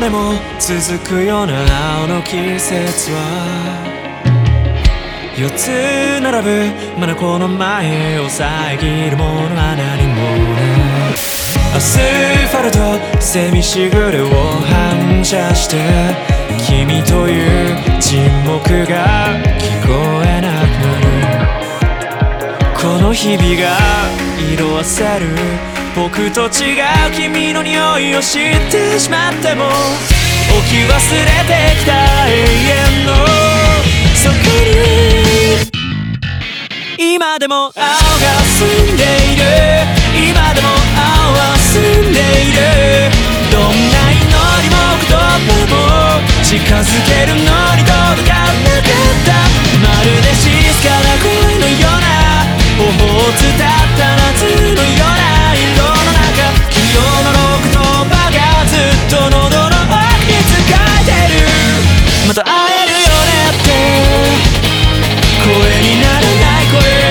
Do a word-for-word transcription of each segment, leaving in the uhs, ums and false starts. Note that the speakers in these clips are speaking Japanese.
でも続くような青の季節は四つ並ぶまだこの前を遮るものは何もないアスファルトセミしぐれを反射して君という沈黙が聞こえなくなるこの日々が色あせる僕と違う君の匂いを知ってしまっても置き忘れてきた永遠のそこに今でも青が澄んでいる今でも青は澄んでいるどんな祈りも言葉も近づけるのに届かなかったまるで静かな声のような頬を伝った夏のような色の中昨日の言葉がずっと喉の奥に使えてるまた会えるよねって声にならない声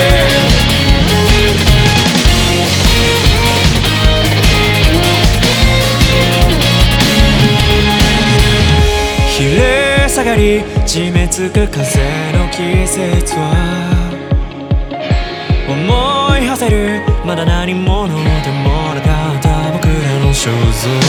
昼下がり締め付く風の季節は思い馳せるまだ何者でもなかった僕らの肖像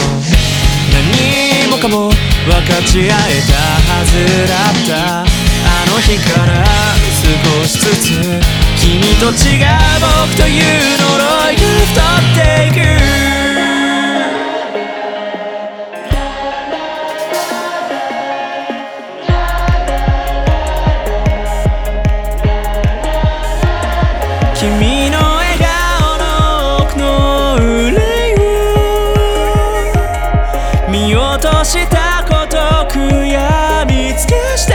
何もかも分かち合えたはずだったあの日から少しずつ君と違う僕という呪いが太っていく君の笑顔の奥の憂いを見落としたこと悔やみつけして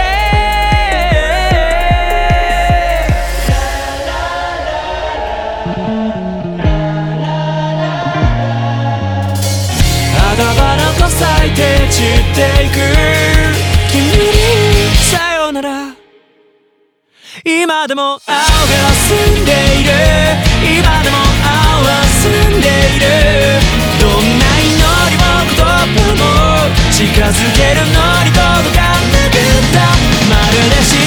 花々と咲いて散っていく君にさよなら今でも青が澄んでいる今でも青は澄んでいるどんな祈りも言葉も近づけるのに届かなかったまるで